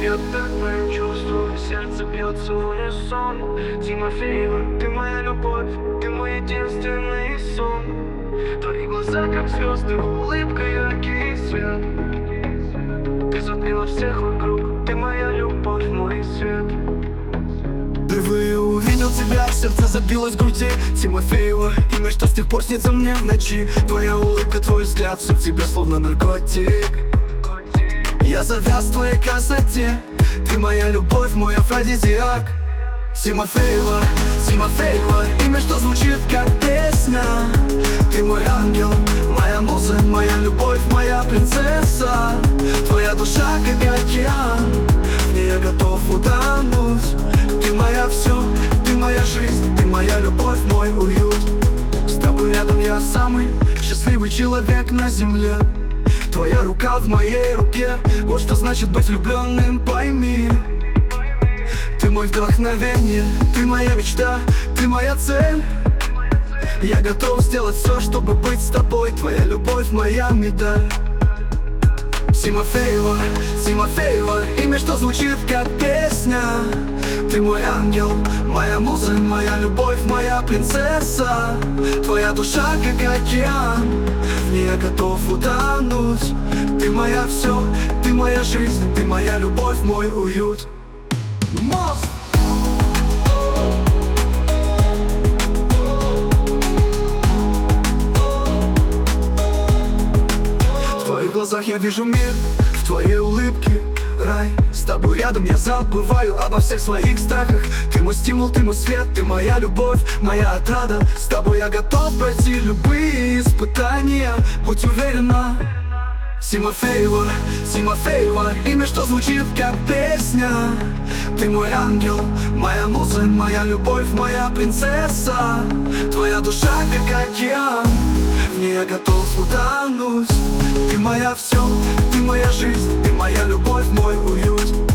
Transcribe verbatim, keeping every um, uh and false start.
Я так твоим чувствую, сердце бьется в унисон. Тимофеева, ты моя любовь, ты мой единственный сон. Твои глаза как звезды, улыбка яркий свет. Ты затмила всех вокруг, ты моя любовь, мой свет. Впервые увидел тебя, сердце забилось в груди. Тимофеева, имя, что с тех пор снится мне в ночи. Твоя улыбка, твой взгляд, все в тебе словно наркотик. Я завяз в твоей красоте, ты моя любовь, мой афродизиак. Тимофеева, Тимофеева, имя, что звучит как песня. Ты мой ангел, моя муза, моя любовь, моя принцесса. Твоя душа как океан, в ней я готов утонуть. Ты моя все, ты моя жизнь, ты моя любовь, мой уют. С тобой рядом я самый счастливый человек на земле. Твоя рука в моей руке, вот что значит быть влюбленным, пойми. Ты мой вдохновение, ты моя мечта, ты моя цель. Я готов сделать все, чтобы быть с тобой. Твоя любовь, моя медаль. Тимофеева, Тимофеева, имя, что звучит как песня. Ты мой ангел, моя муза, моя любовь, моя принцесса. Твоя душа как океан, в ней я готов утонуть. Ты моя все, ты моя жизнь, ты моя любовь, мой уют. Мост! В твоих глазах я вижу мир, в твоей улыбке рай. С тобой рядом я забываю обо всех своих страхах. Ты мой стимул, ты мой свет, ты моя любовь, моя отрада. С тобой я готов пройти любые испытания, будь уверена. Тимофеева, Тимофеева, имя, что звучит как песня. Ты мой ангел, моя муза, моя любовь, моя принцесса. Твоя душа как океан, в ней я готов утонуть. Ты моя все, ты моя жизнь, ты моя любовь, мой уют.